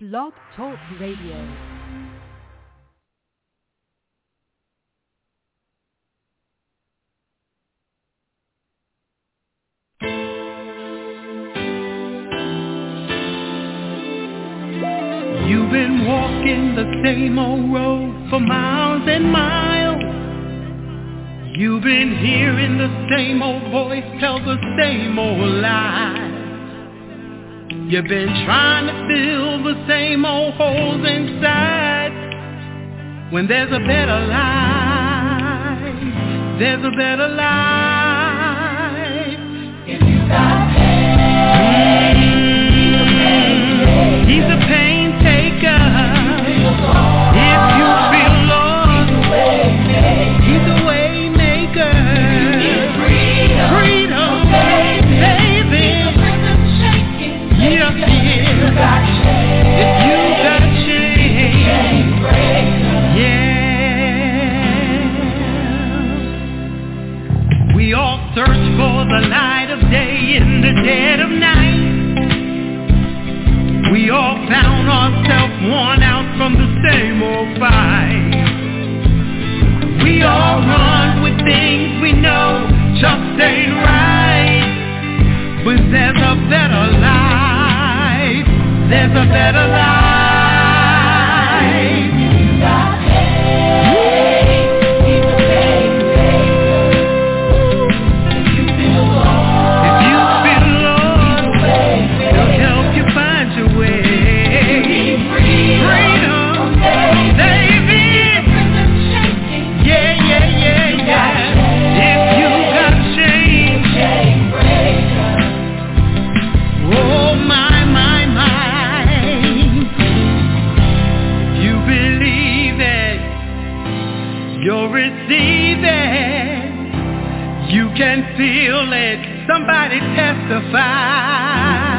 Blog Talk Radio. You've been walking the same old road for miles and miles. You've been hearing the same old voice tell the same old lies. You've been trying to fill the same old holes inside. When there's a better life, there's a better life. If you got pain, he's a pain taker. If you feel lost, he's a way maker. Freedom, baby. Yes, he is. If you got change, yeah. We all search for the light of day in the dead of night. We all found ourselves worn out from the same old fight. We all run with things we know just ain't right. But there's a better life. There's a better life. Can feel it, somebody testify.